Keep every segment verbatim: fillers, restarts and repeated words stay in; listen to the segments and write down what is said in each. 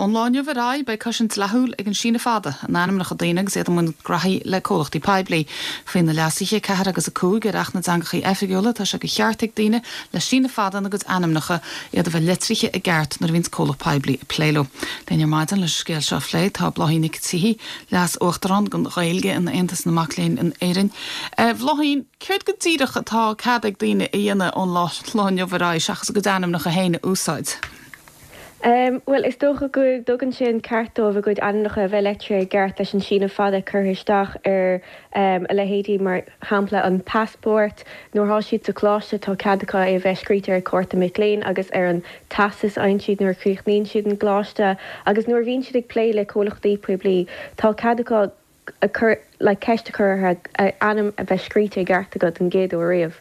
online bhráid be cosint lethúil ag an sína fada an anam nach daine sé mun graí le cólachtaí peblií faoin na leasiche cear agus a cúg ar achna angachaí efigúla tá se go cheartteigh daine le sína fada agus anamnacha iad a bheith litriche i gceart nar víns cólach peblií i pléilo. Déine maidan le scéil seo phléid tá blahínig tíhí leas Uachtarán gon ghailge in Aontas na Macléin in Éireann. Bhlahín céir go tíireach atá cad ag daine i dhéanana ón láinne bhráid seachas go anamnacha héine úsáid. Um, well, is dócha go dogan sin cartómh a go annacha a bheith letre gceart leis an sína fada chuthisteach ar um, a lehéadí mar hampla an passport nóair há siad sa chláiste tá cadacha é bheith scríte ar Córta Macléin agus ar an tasas ein siad nuair chríochnaíonn siad an gláiste agus nuair bhíonn siad ag plé le cólachtaí poiblí tá cadacha a cur le ceiste chutha anam a bheith scríte gceart agad an géad ó riamh.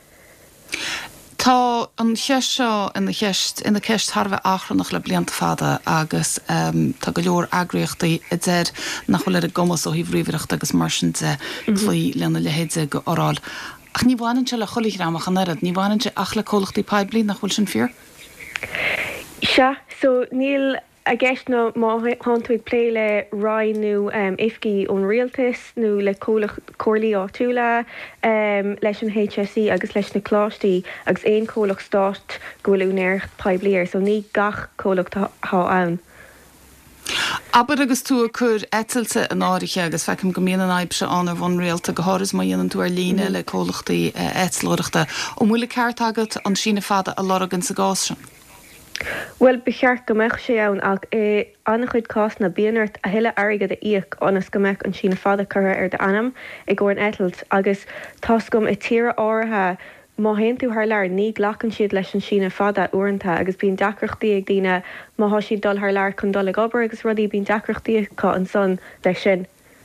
Tá an cheist seo ina cheist ina ceist tharbheith achrannach le blianta fada agus um, tá go leor agriochtaí i d nach bhfuil ar a gomas ó híomhríomhaireacht agus marsinte clí lena lehéide go oráil. Ach ní bhhaann se le choligrámach an airad, ní bhhaann se ach le cólachtaí peblií nach bhfuil sin fear? Se, so níl a gceist nó má hántúid plé le ráinú um, ifcí ón rialtas nó le cólach cóirlaí áitiúla um, leis an H S E agus leis na cláistí agus éon cólach stáit gohfuil únéir pebliir, so ní gach cólach tá ann. Aber agus tú a chur etailte an áirithe agus fecim go míana an aibse an ar bhain réalta go háras má dhéanaan tú ar líne le cólachtaí etlóireachta ó mula ceart agat an sína fada a láragan sa gás sin. Well, becheart go meach sé ann ach é annach chuid cás na bíanart a heile airigad a íoc anas go meach an sína fada chutha ar de anam i gcóir an etailt agus tascom i tíre áirithe má haon tú thar lear ní ghlachann siad leis an sína fada uaireanta agus bíon deacreachtaí ag daoine má há siad dul thar lear chun dul ag obair agus rudaí bíon deacreachtaí cá an son leis sin.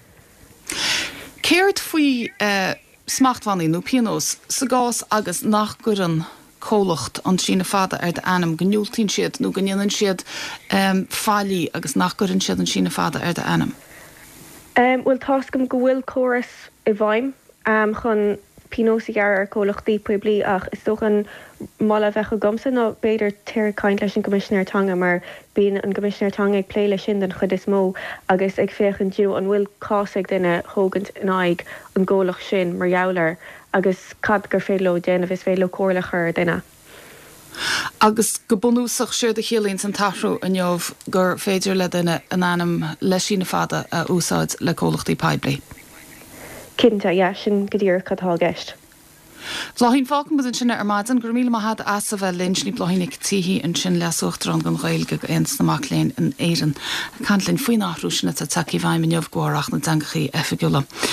Céirt faoi uh, smachthaí nó pianos sa gás agus nach gurann cólacht an sína fada ar de anam gniúltín siad nó gníanann siad um, fáilí agus nachgurann siad an sína fada ar de anam? Um, well, tascom go bhfuil córas i bhaim um, chun pinósaí gar ar cólachtaí poiblí ach is tóchan mala bheith go gomsa nó beidir tíir caint leis an Coimisinéir mar bíon an Coimisinéir ag plé le sin den chud is mó agus ag féchan dú an bhfuil cásaigh duine thógant in aig an ggólach sin mar jaabhlar agus cad gur féile déanamh is féile cóirlachar duine. Agus go bunúsach siúr de chéalaíonn san taithreú a neomh gur féidir le duine an anam le sína fada a úsáid le cólachtaí peblií. Cinnte, ja, sin go dtír catá gceist. Bhlahín fácan bud an sinna ar maidan gur míle maithad as a bheith lins ní blahínig tíhí an sin leas Uachtarán gon ghailge go Aontas na Macléin in Éireann. Cantlinn faoin nachrú sinna tá takeí bhaim in neomh gcóireach na dangachaí efigúla.